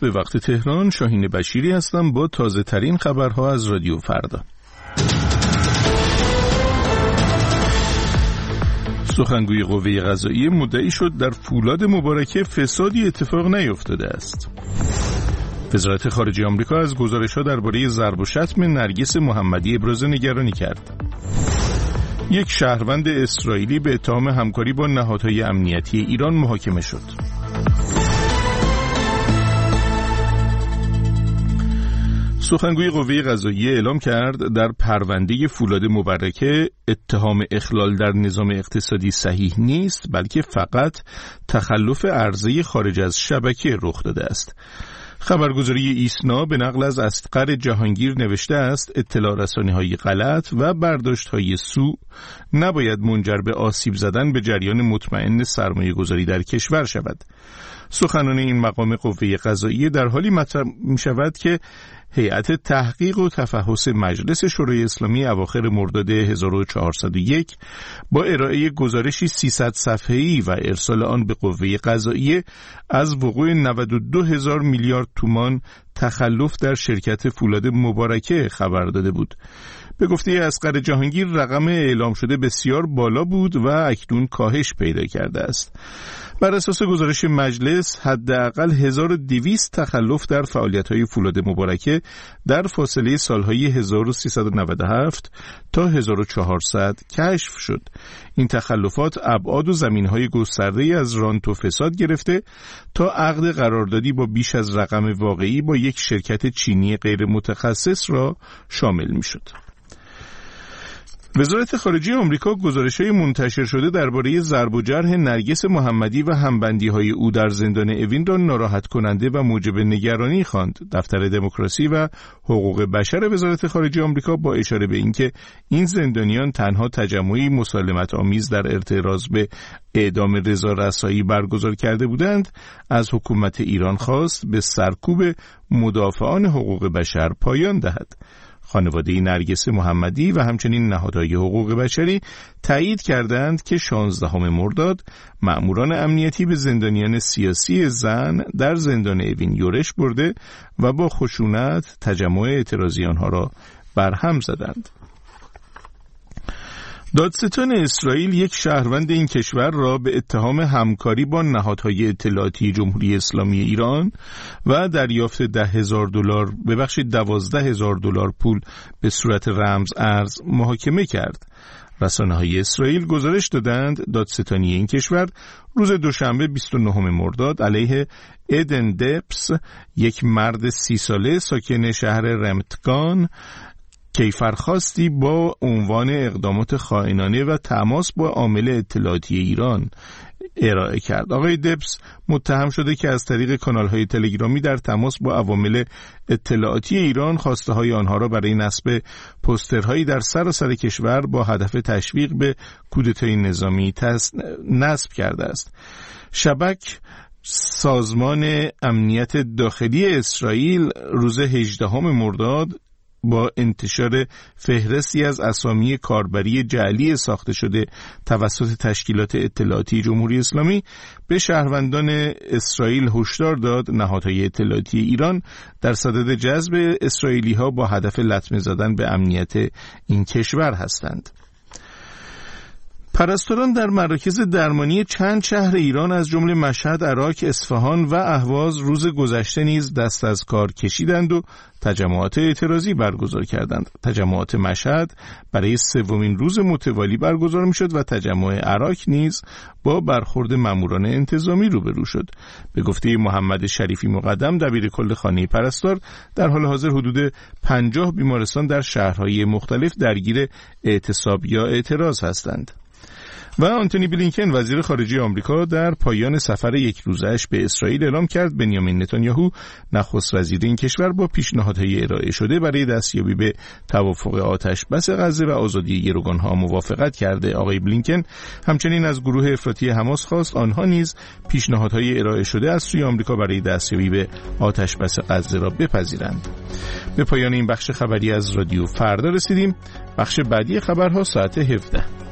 به وقت تهران. شاهین بشیری هستم با تازه ترین خبرها از رادیو فردا. سخنگوی قوه قضاییه مدعی شد در فولاد مبارکه فسادی اتفاق نیفتاده است. وزارت خارجه آمریکا از گزارش‌ها درباره ضرب و شتم نرگس محمدی ابراز نگرانی کرد. یک شهروند اسرائیلی به اتهام همکاری با نهادهای امنیتی ایران محاکمه شد. سخنگوی قوه قضاییه اعلام کرد در پرونده فولاد مبارکه اتهام اخلال در نظام اقتصادی صحیح نیست، بلکه فقط تخلف عرضه خارج از شبکه رخ داده است. خبرگزاری ایسنا به نقل از اصغر جهانگیر نوشته است اطلاع رسانی‌های غلط و برداشت‌های سوء نباید منجر به آسیب زدن به جریان مطمئن سرمایه‌گذاری در کشور شود. سخنان این مقام قوه قضاییه در حالی مطرح می‌شود که هیئت تحقیق و تفحص مجلس شورای اسلامی اواخر مرداد 1401 با ارائه گزارشی 300 صفحه‌ای و ارسال آن به قوه قضاییه از وقوع 92,000 میلیارد تومان تخلف در شرکت فولاد مبارکه خبر داده بود. به گفته اصغر جهانگیر رقم اعلام شده بسیار بالا بود و اکنون کاهش پیدا کرده است. بر اساس گزارش مجلس حداقل 1200 تخلف در فعالیت‌های فولاد مبارکه در فاصله سالهای 1397 تا 1400 کشف شد. این تخلفات ابعاد و زمینهای گسترده‌ای از رانت و فساد گرفته تا عقد قراردادی با بیش از رقم واقعی با یک شرکت چینی غیر متخصص را شامل می‌شد. وزارت خارجه آمریکا گزارش‌های منتشر شده درباره ضرب و جرح نرگس محمدی و همبندی‌های او در زندان اوین را ناراحت کننده و موجب نگرانی خواند. دفتر دموکراسی و حقوق بشر وزارت خارجه آمریکا با اشاره به اینکه این زندانیان تنها تجمعی مسالمت‌آمیز در اعتراض به اعدام رضا رسایی برگزار کرده بودند، از حکومت ایران خواست به سرکوب مدافعان حقوق بشر پایان دهد. خانواده نرگس محمدی و همچنین نهادهای حقوق بشری تایید کردند که 16 مرداد مأموران امنیتی به زندانیان سیاسی زن در زندان اوین یورش برده و با خشونت تجمع اعتراضی آنها را برهم زدند. دادستان اسرائیل یک شهروند این کشور را به اتهام همکاری با نهادهای اطلاعاتی جمهوری اسلامی ایران و دریافت $12,000 پول به صورت رمز ارز محاکمه کرد. رسانه‌های اسرائیل گزارش دادند دادستانی این کشور روز دوشنبه 29 مرداد علیه ادن دپس، یک مرد 30 ساله ساکن شهر رمتگان، کیفرخواستی با عنوان اقدامات خائنانه و تماس با عامل اطلاعاتی ایران ارائه کرد. آقای دپس متهم شده که از طریق کانال‌های تلگرامی در تماس با عوامل اطلاعاتی ایران خواسته های آنها را برای نصب پوسترهایی در سراسر کشور با هدف تشویق به کودتای نظامی نصب کرده است. شبک سازمان امنیت داخلی اسرائیل روز 18 مرداد با انتشار فهرستی از اسامی کاربری جعلی ساخته شده توسط تشکیلات اطلاعاتی جمهوری اسلامی به شهروندان اسرائیل هشدار داد نهادهای اطلاعاتی ایران در صدد جذب اسرائیلی‌ها با هدف لطمه زدن به امنیت این کشور هستند. پرستاران در مراکز درمانی چند شهر ایران از جمله مشهد، عراق، اصفهان و اهواز روز گذشته نیز دست از کار کشیدند و تجمعات اعتراضی برگزار کردند. تجمعات مشهد برای سومین روز متوالی برگزار می‌شد و تجمع عراق نیز با برخورد ماموران انتظامی روبرو شد. به گفته محمد شریفی مقدم دبیرکل خانه پرستار، در حال حاضر حدود 50 بیمارستان در شهرهای مختلف درگیر اعتصاب یا اعتراض هستند. و آنتونی بلینکن وزیر خارجه آمریکا در پایان سفر یک روزه‌اش به اسرائیل اعلام کرد بنیامین نتانیاهو نخست وزیر این کشور با پیشنهادهای ارائه شده برای دستیابی به توافق آتش بس غزه و آزادی گروگان‌ها موافقت کرده. آقای بلینکن همچنین از گروه افراطی حماس خواست آنها نیز پیشنهادهای ارائه شده از سوی آمریکا برای دستیابی به آتش بس غزه را بپذیرند. به پایان این بخش خبری از رادیو فردا رسیدیم. بخش بعدی خبرها ساعت 17.